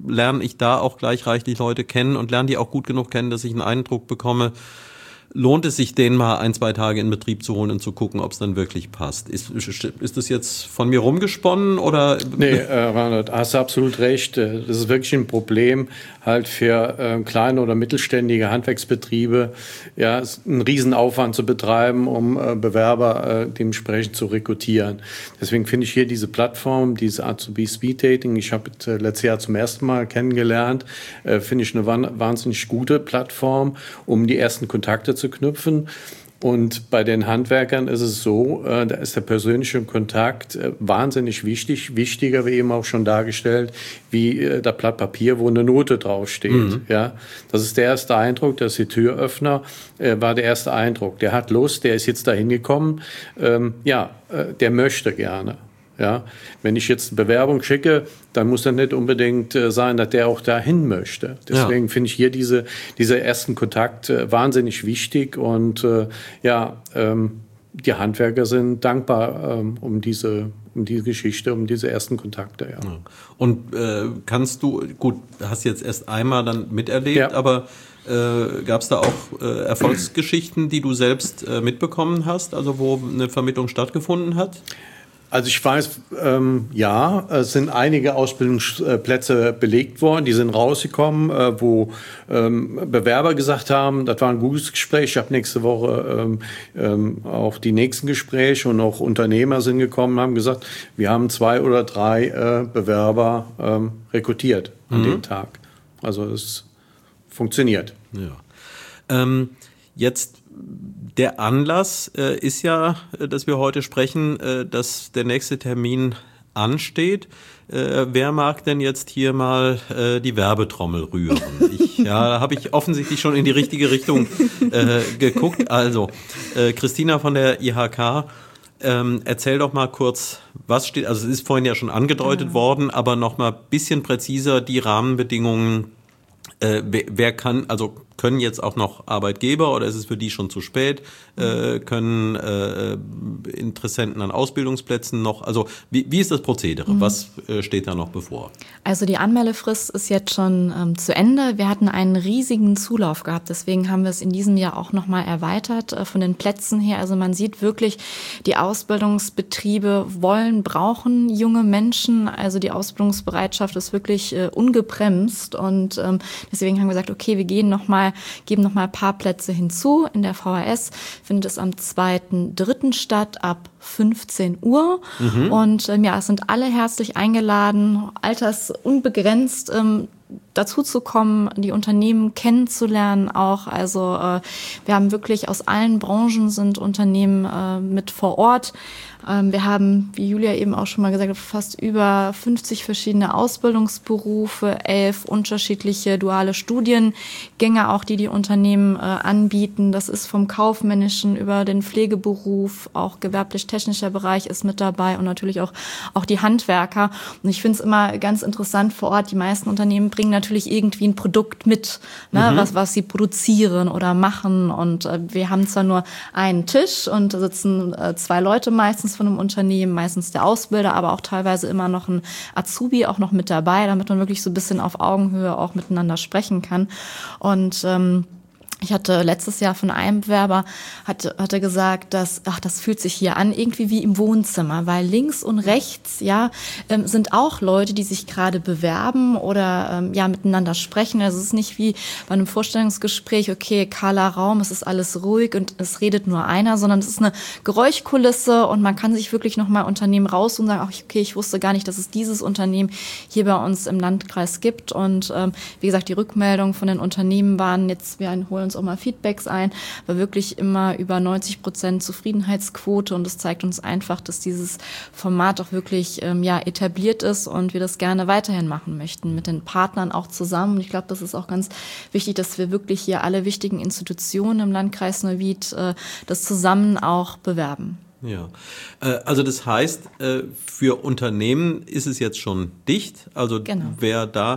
lerne ich da auch gleich reichlich Leute kennen und lerne die auch gut genug kennen, dass ich einen Eindruck bekomme, lohnt es sich, den mal ein, zwei Tage in Betrieb zu holen und zu gucken, ob es dann wirklich passt. Ist, ist das jetzt von mir rumgesponnen oder?
Nee, äh, Reinhard, hast du absolut recht. Das ist wirklich ein Problem halt für äh, kleine oder mittelständige Handwerksbetriebe, ja, einen Riesenaufwand zu betreiben, um äh, Bewerber äh, dementsprechend zu rekrutieren. Deswegen finde ich hier diese Plattform, diese Azubi Speed Dating, ich habe äh, letztes Jahr zum ersten Mal kennengelernt, äh, finde ich eine wahnsinnig gute Plattform, um die ersten Kontakte zu zu knüpfen. Und bei den Handwerkern ist es so, äh, da ist der persönliche Kontakt äh, wahnsinnig wichtig, wichtiger, wie eben auch schon dargestellt, wie äh, das Blatt Papier, wo eine Note draufsteht. Mhm. Ja, das ist der erste Eindruck, das ist die Türöffner, äh, war der erste Eindruck. Der hat Lust, der ist jetzt dahin gekommen, ähm, ja, äh, der möchte gerne. Ja, wenn ich jetzt eine Bewerbung schicke, dann muss das nicht unbedingt äh, sein, dass der auch dahin möchte. Deswegen ja. finde ich hier diese, diese ersten Kontakt äh, wahnsinnig wichtig und äh, ja, ähm, die Handwerker sind dankbar ähm, um diese um diese Geschichte, um diese ersten Kontakte. Ja. Ja.
Und äh, kannst du, gut, hast jetzt erst einmal dann miterlebt, ja. aber äh, gab es da auch äh, Erfolgsgeschichten, die du selbst äh, mitbekommen hast, also wo eine Vermittlung stattgefunden hat?
Also ich weiß, ähm, ja, es sind einige Ausbildungsplätze belegt worden, die sind rausgekommen, äh, wo ähm, Bewerber gesagt haben, das war ein gutes Gespräch, ich habe nächste Woche ähm, ähm, auch die nächsten Gespräche und auch Unternehmer sind gekommen und haben gesagt, wir haben zwei oder drei äh, Bewerber ähm, rekrutiert an mhm. dem Tag. Also es funktioniert.
Ja. Ähm, jetzt der Anlass äh, ist ja, dass wir heute sprechen, äh, dass der nächste Termin ansteht. Äh, wer mag denn jetzt hier mal äh, die Werbetrommel rühren? Ich, ja, da habe ich offensichtlich schon in die richtige Richtung äh, geguckt. Also, äh, Christina von der I H K, ähm, erzähl doch mal kurz, was steht, also es ist vorhin ja schon angedeutet mhm. worden, aber noch mal ein bisschen präziser die Rahmenbedingungen. Äh, wer, wer kann, also können jetzt auch noch Arbeitgeber oder ist es für die schon zu spät? Äh, können äh, Interessenten an Ausbildungsplätzen noch, also wie, wie ist das Prozedere? Mhm. Was äh, steht da noch bevor?
Also die Anmeldefrist ist jetzt schon ähm, zu Ende. Wir hatten einen riesigen Zulauf gehabt, deswegen haben wir es in diesem Jahr auch nochmal erweitert äh, von den Plätzen her. Also man sieht wirklich, die Ausbildungsbetriebe wollen, brauchen junge Menschen. Also die Ausbildungsbereitschaft ist wirklich äh, ungebremst und ähm, deswegen haben wir gesagt, okay, wir gehen noch mal, geben noch mal ein paar Plätze hinzu. In der V H S findet es am zweiten dritten statt ab fünfzehn Uhr. Mhm. Und ähm, ja, es sind alle herzlich eingeladen, altersunbegrenzt ähm, dazu zu kommen, die Unternehmen kennenzulernen auch. Also äh, wir haben wirklich aus allen Branchen sind Unternehmen äh, mit vor Ort. Ähm, wir haben, wie Julia eben auch schon mal gesagt hat, fast über fünfzig verschiedene Ausbildungsberufe, elf unterschiedliche duale Studiengänge, auch die die Unternehmen äh, anbieten. Das ist vom kaufmännischen über den Pflegeberuf, auch gewerblich-technischer Bereich ist mit dabei und natürlich auch, auch die Handwerker. Und ich finde es immer ganz interessant vor Ort, die meisten Unternehmen bringen natürlich irgendwie ein Produkt mit, ne, mhm. was, was sie produzieren oder machen. Und äh, wir haben zwar nur einen Tisch und da sitzen äh, zwei Leute meistens von einem Unternehmen, meistens der Ausbilder, aber auch teilweise immer noch ein Azubi auch noch mit dabei, damit man wirklich so ein bisschen auf Augenhöhe auch miteinander sprechen kann. Und ähm, ich hatte letztes Jahr von einem Bewerber, hatte, hatte gesagt, dass, ach, das fühlt sich hier an, irgendwie wie im Wohnzimmer, weil links und rechts, ja, ähm, sind auch Leute, die sich gerade bewerben oder, ähm, ja, miteinander sprechen. Also es ist nicht wie bei einem Vorstellungsgespräch, okay, kahler Raum, es ist alles ruhig und es redet nur einer, sondern es ist eine Geräuschkulisse und man kann sich wirklich nochmal Unternehmen raussuchen und sagen, ach, okay, ich wusste gar nicht, dass es dieses Unternehmen hier bei uns im Landkreis gibt. Und, ähm, wie gesagt, die Rückmeldungen von den Unternehmen waren jetzt, wir holen uns auch mal Feedbacks ein, war wirklich immer über neunzig Prozent Zufriedenheitsquote und es zeigt uns einfach, dass dieses Format auch wirklich ähm, ja, etabliert ist und wir das gerne weiterhin machen möchten, mit den Partnern auch zusammen. Und ich glaube, das ist auch ganz wichtig, dass wir wirklich hier alle wichtigen Institutionen im Landkreis Neuwied äh, das zusammen auch bewerben.
Ja, also das heißt, für Unternehmen ist es jetzt schon dicht. Also genau. Wer da,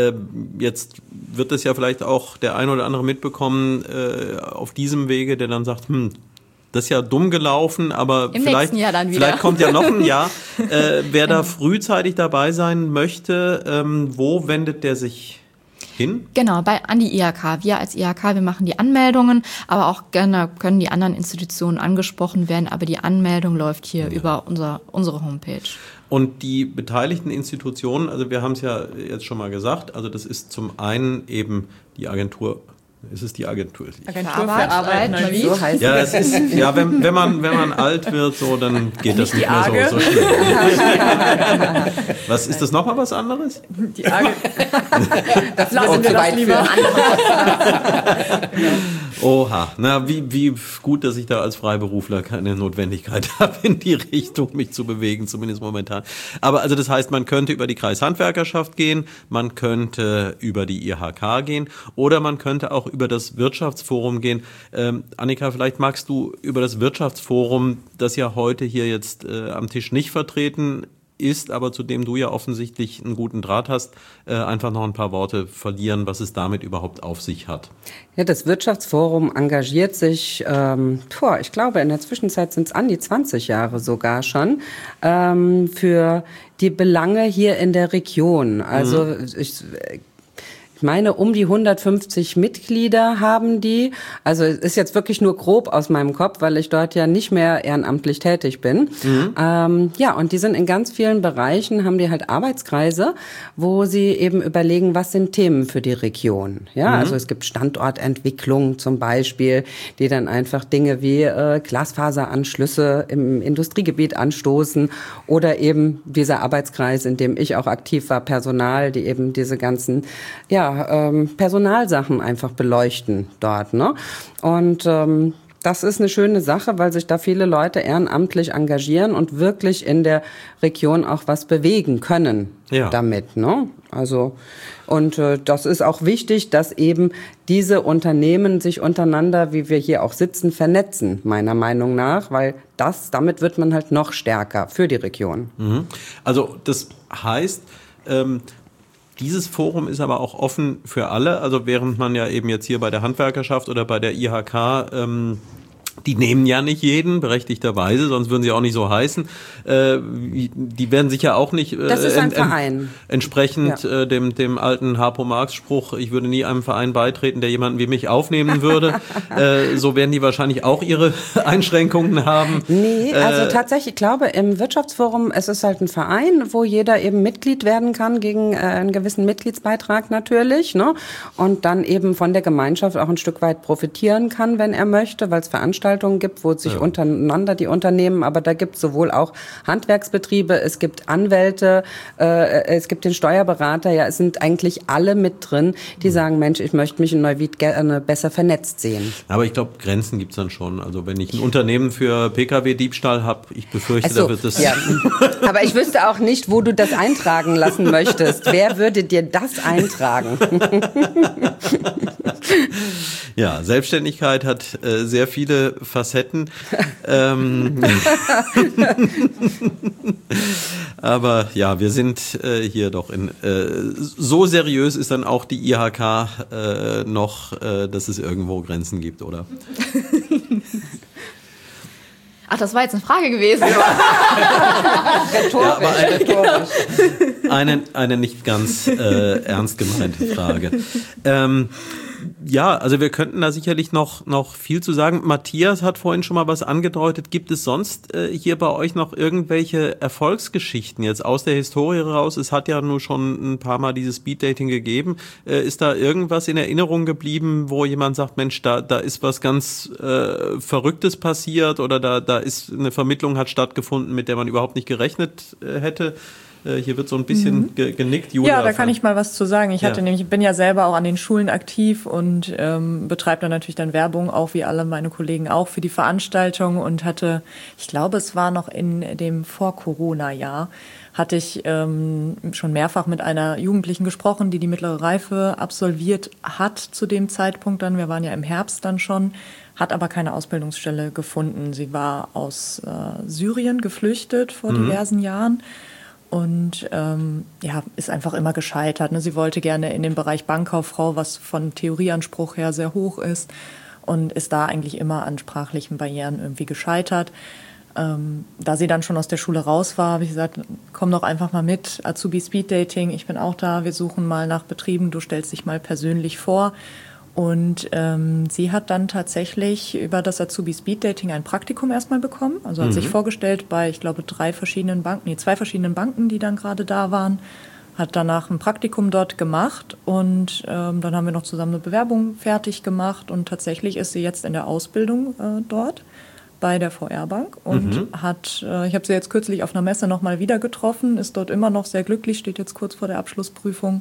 jetzt wird das ja vielleicht auch der ein oder andere mitbekommen auf diesem Wege, der dann sagt, hm, Das ist ja dumm gelaufen, aber
Im
vielleicht,
nächsten Jahr dann wieder.
vielleicht kommt ja noch ein Jahr. Äh, wer da frühzeitig dabei sein möchte, ähm, wo wendet der sich hin?
Genau, bei, an die I H K. Wir als I H K, wir machen die Anmeldungen, aber auch gerne können die anderen Institutionen angesprochen werden, aber die Anmeldung läuft hier ja. über unser, unsere Homepage.
Und die beteiligten Institutionen, also wir haben es ja jetzt schon mal gesagt, also das ist zum einen eben die Agentur. Ist es die Agentur?
Agentur für Arbeit, Arbeit
so heißt
ja, es ist, ja, wenn, wenn man wenn man alt wird, so dann geht das nicht mehr so, so schnell. Was ist das nochmal was anderes?
Die Age.
Das lassen wir das lieber.
Oha, na wie wie gut, dass ich da als Freiberufler keine Notwendigkeit habe, in die Richtung mich zu bewegen, zumindest momentan. Aber also das heißt, man könnte über die Kreishandwerkerschaft gehen, man könnte über die I H K gehen oder man könnte auch über das Wirtschaftsforum gehen. Ähm, Annika, vielleicht magst du über das Wirtschaftsforum, das ja heute hier jetzt äh, am Tisch nicht vertreten ist, aber zu dem du ja offensichtlich einen guten Draht hast, äh, einfach noch ein paar Worte verlieren, was es damit überhaupt auf sich hat.
Ja, das Wirtschaftsforum engagiert sich, ähm, boah, ich glaube, in der Zwischenzeit sind es an die zwanzig Jahre sogar schon, ähm, für die Belange hier in der Region. Also mhm. ich... Ich meine, um die hundertfünfzig Mitglieder haben die. Also es ist jetzt wirklich nur grob aus meinem Kopf, weil ich dort ja nicht mehr ehrenamtlich tätig bin. Mhm. Ähm, ja, und die sind in ganz vielen Bereichen, haben die halt Arbeitskreise, wo sie eben überlegen, was sind Themen für die Region. Ja, mhm. also es gibt Standortentwicklung zum Beispiel, die dann einfach Dinge wie äh, Glasfaseranschlüsse im Industriegebiet anstoßen oder eben dieser Arbeitskreis, in dem ich auch aktiv war, Personal, die eben diese ganzen, ja, Ähm, Personalsachen einfach beleuchten dort, ne? Und ähm, das ist eine schöne Sache, weil sich da viele Leute ehrenamtlich engagieren und wirklich in der Region auch was bewegen können ja. damit, ne? Also und äh, das ist auch wichtig, dass eben diese Unternehmen sich untereinander, wie wir hier auch sitzen, vernetzen, meiner Meinung nach, weil das, damit wird man halt noch stärker für die Region.
Mhm. Also das heißt, ähm, dieses Forum ist aber auch offen für alle, also während man ja eben jetzt hier bei der Handwerkerschaft oder bei der I H K, ähm, die nehmen ja nicht jeden, berechtigterweise, sonst würden sie auch nicht so heißen. Äh, die werden sich ja auch nicht äh,
das ist ein Verein.
entsprechend ja. äh, dem, dem alten Harpo-Marx-Spruch, ich würde nie einem Verein beitreten, der jemanden wie mich aufnehmen würde. äh, so werden die wahrscheinlich auch ihre Einschränkungen haben.
Nee, also äh, tatsächlich, ich glaube, im Wirtschaftsforum, es ist halt ein Verein, wo jeder eben Mitglied werden kann, gegen äh, einen gewissen Mitgliedsbeitrag natürlich, ne? Und dann eben von der Gemeinschaft auch ein Stück weit profitieren kann, wenn er möchte, weil es Veranstaltungen gibt, wo sich ja. untereinander die Unternehmen, aber da gibt es sowohl auch Handwerksbetriebe, es gibt Anwälte, äh, es gibt den Steuerberater, ja, es sind eigentlich alle mit drin, die mhm. sagen, Mensch, ich möchte mich in Neuwied gerne besser vernetzt sehen.
Aber ich glaube, Grenzen gibt es dann schon. Also wenn ich ein Unternehmen für P K W-Diebstahl habe, ich befürchte,
so,
da wird das...
Ja. Aber ich wüsste auch nicht, wo du das eintragen lassen möchtest. Wer würde dir das eintragen?
Ja, Selbstständigkeit hat äh, sehr viele Facetten. ähm, aber ja, wir sind äh, hier doch in äh, so seriös ist dann auch die I H K äh, noch, äh, dass es irgendwo Grenzen gibt, oder?
Ach, das war jetzt eine Frage gewesen.
Rhetorisch.
Ja, eine, eine, eine nicht ganz äh, ernst gemeinte Frage. Ähm, ja, also wir könnten da sicherlich noch noch viel zu sagen. Matthias hat vorhin schon mal was angedeutet. Gibt es sonst äh, hier bei euch noch irgendwelche Erfolgsgeschichten jetzt aus der Historie raus? Es hat ja nur schon ein paar Mal dieses Speeddating gegeben. Äh, ist da irgendwas in Erinnerung geblieben, wo jemand sagt, Mensch, da da ist was ganz äh, Verrücktes passiert oder da da ist eine Vermittlung hat stattgefunden, mit der man überhaupt nicht gerechnet äh, hätte? Hier wird so ein bisschen mhm. ge- genickt. Julia,
ja, da kann ich mal was zu sagen. Ich hatte
ja.
nämlich, bin ja selber auch an den Schulen aktiv und ähm, betreibe dann natürlich dann Werbung, auch wie alle meine Kollegen auch, für die Veranstaltung und hatte, ich glaube, es war noch in dem Vor-Corona-Jahr, hatte ich ähm, schon mehrfach mit einer Jugendlichen gesprochen, die die mittlere Reife absolviert hat zu dem Zeitpunkt dann. Wir waren ja im Herbst dann schon, hat aber keine Ausbildungsstelle gefunden. Sie war aus äh, Syrien geflüchtet vor mhm. diversen Jahren. Und ähm, ja, ist einfach immer gescheitert. Ne? Sie wollte gerne in den Bereich Bankkauffrau, was von Theorieanspruch her sehr hoch ist. und ist da eigentlich immer an sprachlichen Barrieren irgendwie gescheitert. Ähm, da sie dann schon aus der Schule raus war, habe ich gesagt, komm doch einfach mal mit, Azubi Speed Dating, ich bin auch da, wir suchen mal nach Betrieben, du stellst dich mal persönlich vor. Und ähm, sie hat dann tatsächlich über das Azubi Speed Dating ein Praktikum erstmal bekommen. Also hat mhm. sich vorgestellt bei, ich glaube, drei verschiedenen Banken, nee, zwei verschiedenen Banken, die dann gerade da waren. Hat danach ein Praktikum dort gemacht und ähm, dann haben wir noch zusammen eine Bewerbung fertig gemacht. Und tatsächlich ist sie jetzt in der Ausbildung äh, dort bei der V R-Bank und mhm. hat, äh, ich habe sie jetzt kürzlich auf einer Messe nochmal wieder getroffen, ist dort immer noch sehr glücklich, steht jetzt kurz vor der Abschlussprüfung.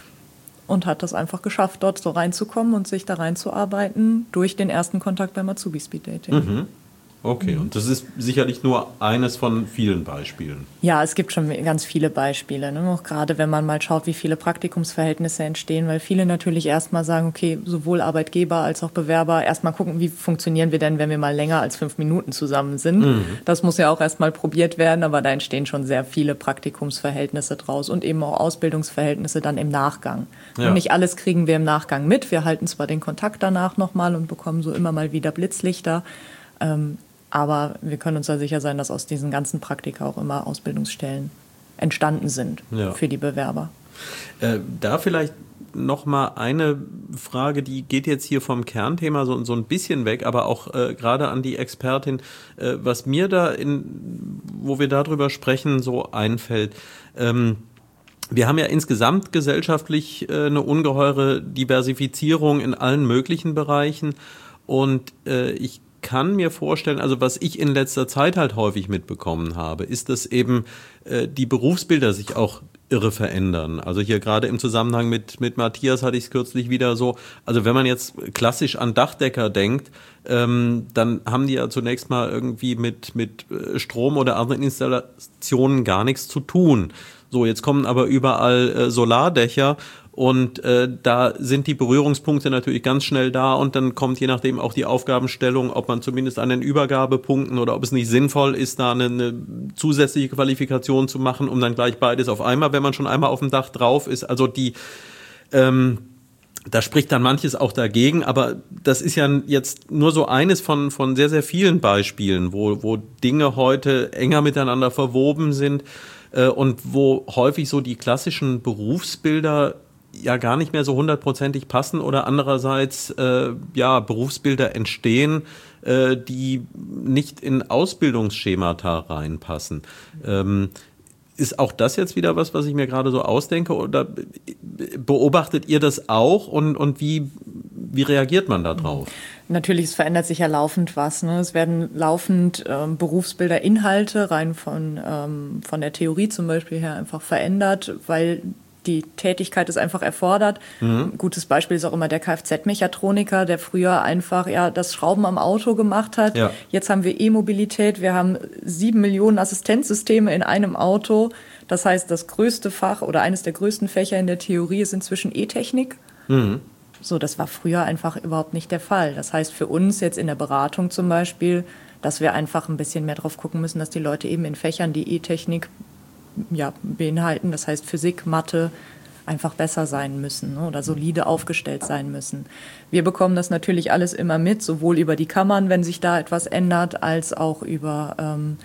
Und hat das einfach geschafft, dort so reinzukommen und sich da reinzuarbeiten durch den ersten Kontakt beim Azubi Speed Dating.
Mhm. Okay, und das ist sicherlich nur eines von vielen Beispielen.
Ja, es gibt schon ganz viele Beispiele, ne? Auch gerade wenn man mal schaut, wie viele Praktikumsverhältnisse entstehen, weil viele natürlich erstmal sagen, okay, sowohl Arbeitgeber als auch Bewerber erstmal gucken, wie funktionieren wir denn, wenn wir mal länger als fünf Minuten zusammen sind. Mhm. Das muss ja auch erstmal probiert werden, aber da entstehen schon sehr viele Praktikumsverhältnisse draus und eben auch Ausbildungsverhältnisse dann im Nachgang. Ja. Und nicht alles kriegen wir im Nachgang mit. Wir halten zwar den Kontakt danach nochmal und bekommen so immer mal wieder Blitzlichter, ähm, aber wir können uns da sicher sein, dass aus diesen ganzen Praktika auch immer Ausbildungsstellen entstanden sind ja. für die Bewerber.
Äh, da vielleicht noch mal eine Frage, die geht jetzt hier vom Kernthema so, so ein bisschen weg, aber auch äh, gerade an die Expertin, äh, was mir da, in, wo wir darüber sprechen, so einfällt. Ähm, wir haben ja insgesamt gesellschaftlich äh, eine ungeheure Diversifizierung in allen möglichen Bereichen und äh, ich kann mir vorstellen, also was ich in letzter Zeit halt häufig mitbekommen habe, ist, dass eben äh, die Berufsbilder sich auch irre verändern. Also hier gerade im Zusammenhang mit mit Matthias hatte ich es kürzlich wieder so, also wenn man jetzt klassisch an Dachdecker denkt, ähm, dann haben die ja zunächst mal irgendwie mit mit Strom oder anderen Installationen gar nichts zu tun. So, jetzt kommen aber überall äh, Solardächer und äh, da sind die Berührungspunkte natürlich ganz schnell da und dann kommt je nachdem auch die Aufgabenstellung, ob man zumindest an den Übergabepunkten oder ob es nicht sinnvoll ist, da eine, eine zusätzliche Qualifikation zu machen, um dann gleich beides auf einmal, wenn man schon einmal auf dem Dach drauf ist. Also die, ähm, da spricht dann manches auch dagegen, aber das ist ja jetzt nur so eines von von sehr, sehr vielen Beispielen, wo wo Dinge heute enger miteinander verwoben sind äh, und wo häufig so die klassischen Berufsbilder ja gar nicht mehr so hundertprozentig passen oder andererseits äh, ja Berufsbilder entstehen, äh, die nicht in Ausbildungsschemata reinpassen. Ähm, ist auch das jetzt wieder was, was ich mir gerade so ausdenke oder beobachtet ihr das auch und, und wie, wie reagiert man da drauf?
Natürlich, es verändert sich ja laufend was. Ne? Es werden laufend ähm, Berufsbilder, Inhalte rein von, ähm, von der Theorie zum Beispiel her einfach verändert, weil die Tätigkeit es einfach erfordert. Mhm. Ein gutes Beispiel ist auch immer der Kfz-Mechatroniker, der früher einfach ja das Schrauben am Auto gemacht hat. Ja. Jetzt haben wir E-Mobilität, wir haben sieben Millionen Assistenzsysteme in einem Auto. Das heißt, das größte Fach oder eines der größten Fächer in der Theorie ist inzwischen E-Technik. Mhm. So, das war früher einfach überhaupt nicht der Fall. Das heißt für uns jetzt in der Beratung zum Beispiel, dass wir einfach ein bisschen mehr drauf gucken müssen, dass die Leute eben in Fächern, die E-Technik ja, beinhalten, das heißt Physik, Mathe, einfach besser sein müssen, ne, oder solide aufgestellt sein müssen. Wir bekommen das natürlich alles immer mit, sowohl über die Kammern, wenn sich da etwas ändert, als auch über ähm,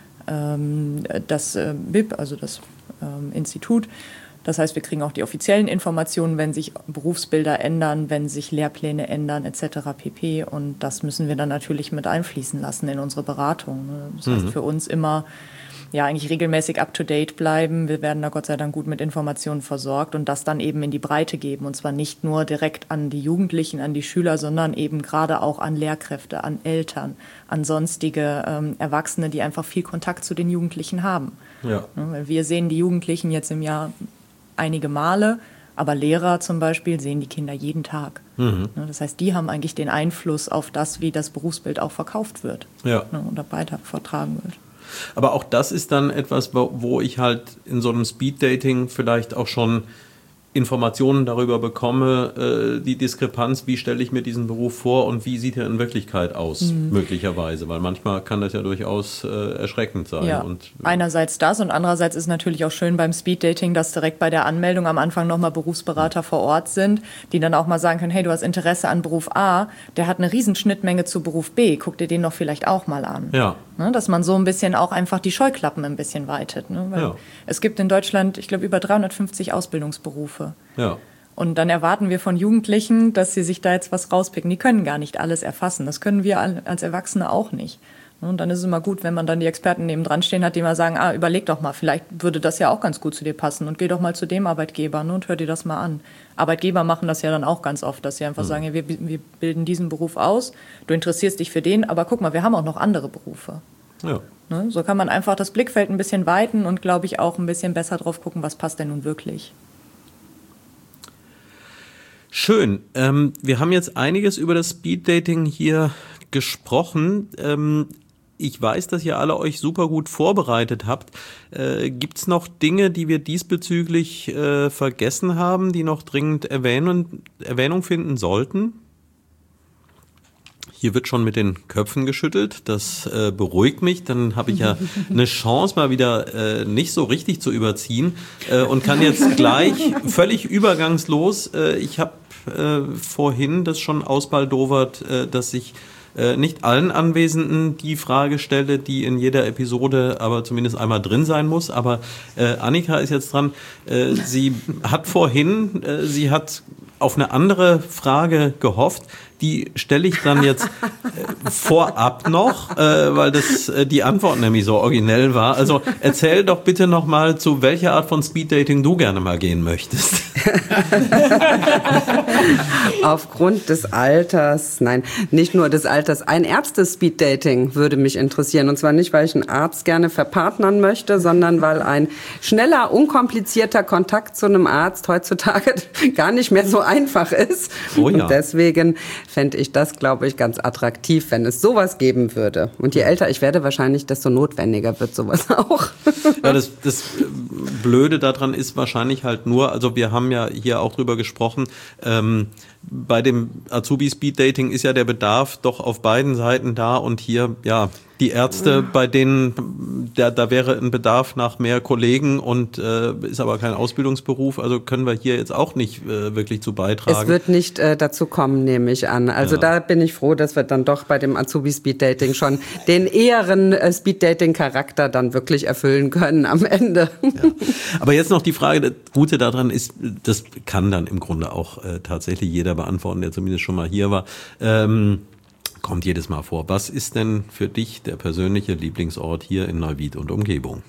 ähm, das äh, B I P, also das ähm, Institut. Das heißt, wir kriegen auch die offiziellen Informationen, wenn sich Berufsbilder ändern, wenn sich Lehrpläne ändern et cetera pp. Und das müssen wir dann natürlich mit einfließen lassen in unsere Beratung. Ne. Das heißt, mhm. für uns immer ja eigentlich regelmäßig up-to-date bleiben. Wir werden da Gott sei Dank gut mit Informationen versorgt und das dann eben in die Breite geben. Und zwar nicht nur direkt an die Jugendlichen, an die Schüler, sondern eben gerade auch an Lehrkräfte, an Eltern, an sonstige ähm, Erwachsene, die einfach viel Kontakt zu den Jugendlichen haben. Ja. Ja, wir sehen die Jugendlichen jetzt im Jahr einige Male, aber Lehrer zum Beispiel sehen die Kinder jeden Tag. Mhm. Das heißt, die haben eigentlich den Einfluss auf das, wie das Berufsbild auch verkauft wird, ja, oder weiter vertragen wird.
Aber auch das ist dann etwas, wo ich halt in so einem Speed-Dating vielleicht auch schon Informationen darüber bekomme, äh, die Diskrepanz, wie stelle ich mir diesen Beruf vor und wie sieht er in Wirklichkeit aus, mhm. möglicherweise, weil manchmal kann das ja durchaus äh, erschreckend sein.
Ja. Und, äh, einerseits das und andererseits ist natürlich auch schön beim Speeddating, dass direkt bei der Anmeldung am Anfang nochmal Berufsberater vor Ort sind, die dann auch mal sagen können, hey, du hast Interesse an Beruf A, der hat eine Riesenschnittmenge zu Beruf B, guck dir den doch vielleicht auch mal an.
Ja.
Ne, dass man so ein bisschen auch einfach die Scheuklappen ein bisschen weitet. Ne? Weil
ja.
es gibt in Deutschland, ich glaube, über dreihundertfünfzig Ausbildungsberufe.
Ja.
Und dann erwarten wir von Jugendlichen, dass sie sich da jetzt was rauspicken. Die können gar nicht alles erfassen. Das können wir als Erwachsene auch nicht. Und dann ist es immer gut, wenn man dann die Experten nebendran stehen hat, die mal sagen, ah, überleg doch mal, vielleicht würde das ja auch ganz gut zu dir passen und geh doch mal zu dem Arbeitgeber, ne, und hör dir das mal an. Arbeitgeber machen das ja dann auch ganz oft, dass sie einfach mhm. sagen, ja, wir, wir bilden diesen Beruf aus, du interessierst dich für den, aber guck mal, wir haben auch noch andere Berufe.
Ja.
Ne, so kann man einfach das Blickfeld ein bisschen weiten und, glaube ich, auch ein bisschen besser drauf gucken, was passt denn nun wirklich.
Schön. Ähm, wir haben jetzt einiges über das Speeddating hier gesprochen. Ähm, ich weiß, dass ihr alle euch super gut vorbereitet habt. Äh, gibt's noch Dinge, die wir diesbezüglich äh, vergessen haben, die noch dringend Erwähnung, Erwähnung finden sollten? Hier wird schon mit den Köpfen geschüttelt. Das äh, beruhigt mich. Dann habe ich ja eine Chance, mal wieder äh, nicht so richtig zu überziehen äh, und kann jetzt gleich völlig übergangslos. Äh, ich habe äh, vorhin das schon ausbaldowert, äh, dass ich äh, nicht allen Anwesenden die Frage stelle, die in jeder Episode aber zumindest einmal drin sein muss. Aber äh, Annika ist jetzt dran. Äh, sie hat vorhin, äh, sie hat auf eine andere Frage gehofft. Die stelle ich dann jetzt äh, vorab noch, äh, weil das äh, die Antwort nämlich so originell war. Also erzähl doch bitte noch mal, zu welcher Art von Speeddating du gerne mal gehen möchtest.
Aufgrund des Alters, nein, nicht nur des Alters, ein Ärzte-Speeddating würde mich interessieren. Und zwar nicht, weil ich einen Arzt gerne verpartnern möchte, sondern weil ein schneller, unkomplizierter Kontakt zu einem Arzt heutzutage gar nicht mehr so einfach ist.
Oh ja.
Und deswegen fände ich das, glaube ich, ganz attraktiv, wenn es sowas geben würde. Und je älter ich werde, wahrscheinlich, desto notwendiger wird sowas auch.
Ja, das, das Blöde daran ist wahrscheinlich halt nur, also wir haben ja hier auch drüber gesprochen, ähm, bei dem Azubi-Speed-Dating ist ja der Bedarf doch auf beiden Seiten da und hier, ja, die Ärzte, bei denen, da, da wäre ein Bedarf nach mehr Kollegen und äh, ist aber kein Ausbildungsberuf, also können wir hier jetzt auch nicht äh, wirklich zu beitragen.
Es wird nicht äh, dazu kommen, nehme ich an. Also ja. Da bin ich froh, dass wir dann doch bei dem Azubi-Speed-Dating schon den eheren äh, Speed-Dating-Charakter dann wirklich erfüllen können am Ende. Ja.
Aber jetzt noch die Frage, das Gute daran ist, das kann dann im Grunde auch äh, tatsächlich jeder beantworten, der zumindest schon mal hier war. Ähm, Kommt jedes Mal vor. Was ist denn für dich der persönliche Lieblingsort hier in Neuwied und Umgebung?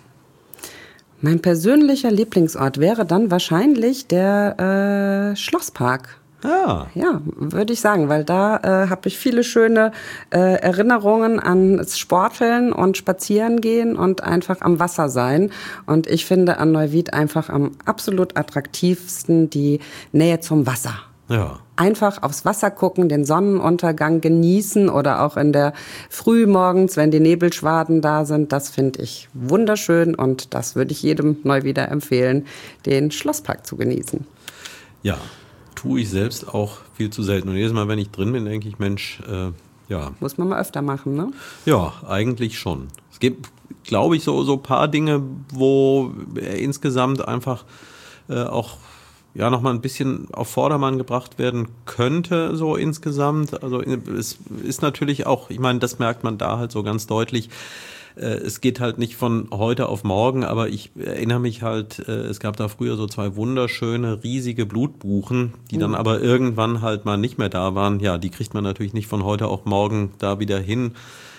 Mein persönlicher Lieblingsort wäre dann wahrscheinlich der äh, Schlosspark.
Ah.
Ja, würde ich sagen, weil da äh, habe ich viele schöne äh, Erinnerungen an Sporteln und Spazierengehen und einfach am Wasser sein. Und ich finde an Neuwied einfach am absolut attraktivsten die Nähe zum Wasser.
Ja.
Einfach aufs Wasser gucken, den Sonnenuntergang genießen oder auch in der Früh morgens, wenn die Nebelschwaden da sind. Das finde ich wunderschön und das würde ich jedem Neuwieder empfehlen, den Schlosspark zu genießen.
Ja, tue ich selbst auch viel zu selten. Und jedes Mal, wenn ich drin bin, denke ich, Mensch, äh, ja.
Muss man mal öfter machen, ne?
Ja, eigentlich schon. Es gibt, glaube ich, so so paar Dinge, wo er insgesamt einfach äh, auch ja noch mal ein bisschen auf Vordermann gebracht werden könnte, so insgesamt. Also es ist natürlich auch, ich meine, das merkt man da halt so ganz deutlich. Es geht halt nicht von heute auf morgen, aber ich erinnere mich halt, es gab da früher so zwei wunderschöne, riesige Blutbuchen, die dann aber irgendwann halt mal nicht mehr da waren. Ja, die kriegt man natürlich nicht von heute auf morgen da wieder hin.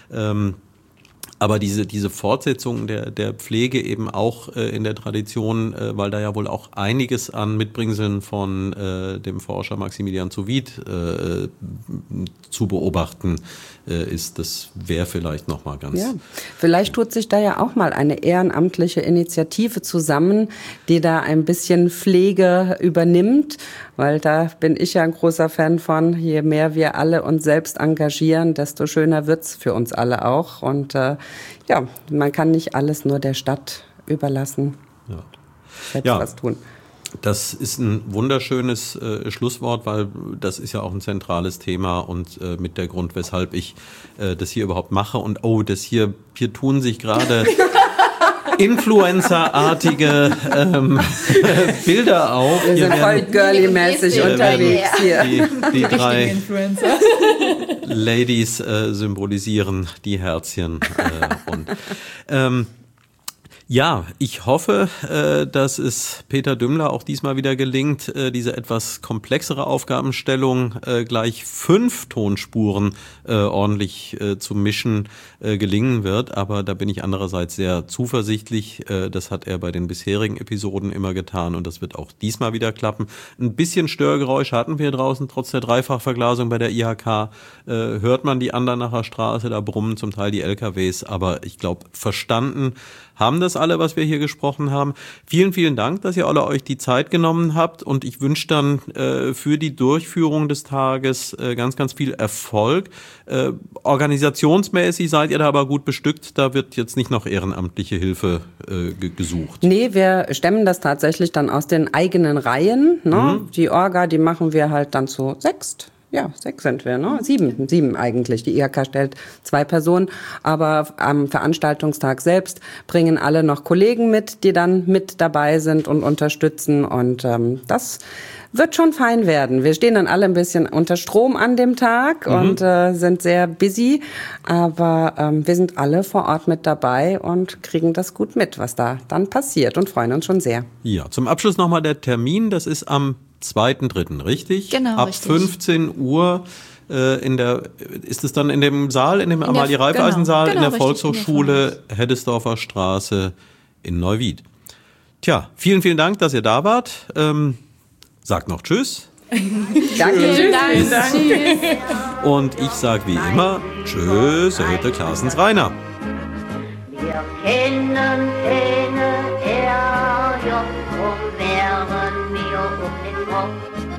Aber diese diese Fortsetzung der der Pflege eben auch äh, in der Tradition, äh, weil da ja wohl auch einiges an Mitbringseln von äh, dem Forscher Maximilian zu Wied äh, zu beobachten äh, ist, das wäre vielleicht noch mal ganz.
Ja, vielleicht tut sich da ja auch mal eine ehrenamtliche Initiative zusammen, die da ein bisschen Pflege übernimmt, weil da bin ich ja ein großer Fan von. Je mehr wir alle uns selbst engagieren, desto schöner wird's für uns alle auch und äh, ja, man kann nicht alles nur der Stadt überlassen.
Ja.
Selbst
ja.
was tun.
Das ist ein wunderschönes äh, Schlusswort, weil das ist ja auch ein zentrales Thema und äh, mit der Grund, weshalb ich äh, das hier überhaupt mache. Und oh, das hier, hier tun sich gerade Influencer-artige ähm, Bilder auf.
Wir sind voll girly-mäßig unterwegs hier.
Die, die drei Ladies äh, symbolisieren die Herzchen. Äh, und ähm, Ja, ich hoffe, äh, dass es Peter Dümmler auch diesmal wieder gelingt, äh, diese etwas komplexere Aufgabenstellung, äh, gleich fünf Tonspuren äh, ordentlich äh, zu mischen, äh, gelingen wird. Aber da bin ich andererseits sehr zuversichtlich. Äh, das hat er bei den bisherigen Episoden immer getan und das wird auch diesmal wieder klappen. Ein bisschen Störgeräusch hatten wir draußen, trotz der Dreifachverglasung bei der I H K. Äh, hört man die Andernacher Straße, da brummen zum Teil die L K Ws. Aber ich glaube, verstanden haben das alle, was wir hier gesprochen haben. Vielen, vielen Dank, dass ihr alle euch die Zeit genommen habt und ich wünsche dann äh, für die Durchführung des Tages äh, ganz, ganz viel Erfolg. Äh, organisationsmäßig seid ihr da aber gut bestückt, da wird jetzt nicht noch ehrenamtliche Hilfe äh, g- gesucht.
Nee, wir stemmen das tatsächlich dann aus den eigenen Reihen. Ne? Mhm. Die Orga, die machen wir halt dann zu sechst. Ja, sechs sind wir, ne? Sieben, sieben eigentlich. Die I H K stellt zwei Personen, aber am Veranstaltungstag selbst bringen alle noch Kollegen mit, die dann mit dabei sind und unterstützen und ähm, das wird schon fein werden. Wir stehen dann alle ein bisschen unter Strom an dem Tag mhm. und äh, sind sehr busy, aber ähm, wir sind alle vor Ort mit dabei und kriegen das gut mit, was da dann passiert und freuen uns schon sehr.
Ja, zum Abschluss nochmal der Termin, das ist am zweiten dritten, richtig?
Genau,
Ab
richtig.
fünfzehn Uhr äh, in der, ist es dann in dem Saal, in dem Amalie-Reifeisen-Saal
genau,
in der
genau,
Volkshochschule Heddesdorfer Straße in Neuwied. Tja, vielen, vielen Dank, dass ihr da wart. Ähm, sagt noch Tschüss.
Danke.
Vielen Dank. Tschüss.
Und ich sag wie immer Tschüss, heute Klaasens Rainer.
Wir kennen keine R J und wären wir um den Kopf.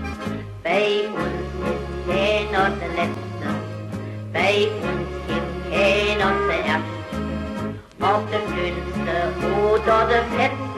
Bei uns ist keiner der Letzte, bei uns gibt keiner zuerst. Ob der Dünnste oder der Fetzte.